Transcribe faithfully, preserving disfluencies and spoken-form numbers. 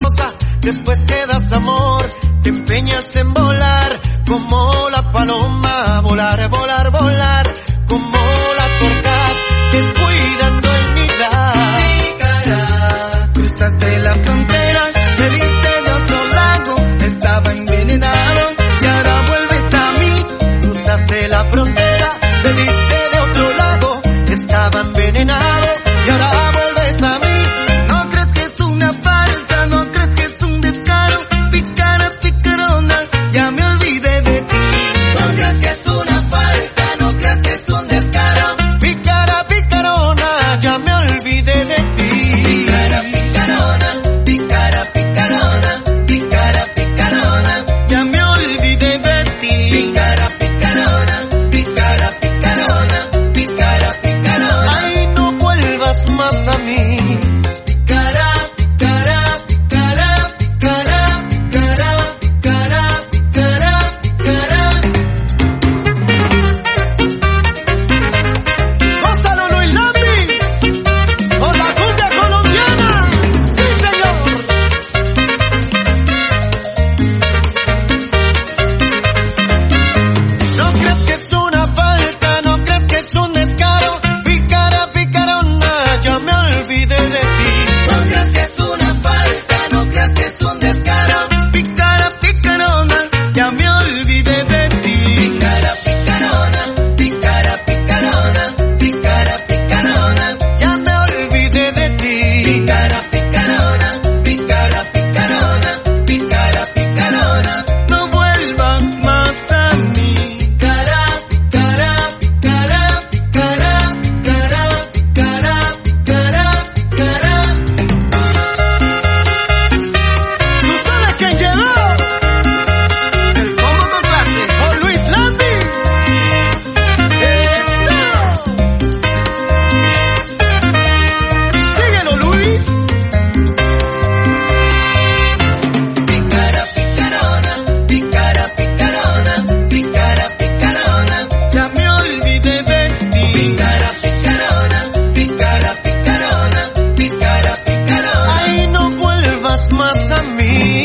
Después que das amor, te empeñas en volar, como la paloma, volar, volar, volar, como la torcaz, descuidando el nidar. Pícara, cruzaste la frontera, te viste de otro lago, estaba envenenado y ahora vuelves a mí. Cruzaste la frontera, te viste de otro lago, estaba envenenado y ahora vuelves a mí. No crees que es una farsa, no crees que es un descaro, pícara, picarona, ya me olvidé de ti. No creas que es una falta, no creas que es un descaro, pícara, picarona, ya me olvidé de ti. Pícara, picarona, pícara, picarona, pícara, picarona, ya me olvidé de ti. Pícara, picarona, pícara, picarona, pícara, picarona. Ay, no vuelvas más a mí. Picara, picara, picara, picara, picara, picara, picara, picara. Gózalo, Luis Landis, con la cumbia colombiana. Sí, señor. No crees que es una falta, no crees que es un descaro, pícara, picarona, ya me olvidé de ti. No creas que es una falta, no creas que es un descaro, Pícara, picarona, ya me olvidé de ti. pícara, picarona, pícara, picarona, pícara, picarona, ya me olvidé de ti. Pícara, picarona, pícara, picarona, pícara, picarona. No vuelvas más a mí. Picara, picara, picara, picara, picara, picara, picara, picara. ¿Tú sabes quién llegó? El combo con clase. Con Luis Landis. ¡Eso! Síguelo, Luis. Picara, picarona, picara, picarona, picara, picarona. Ya me olvidé de ti. Picara, picarona, picara, picarona, picara, picarona. Ay, no vuelvas más a mí.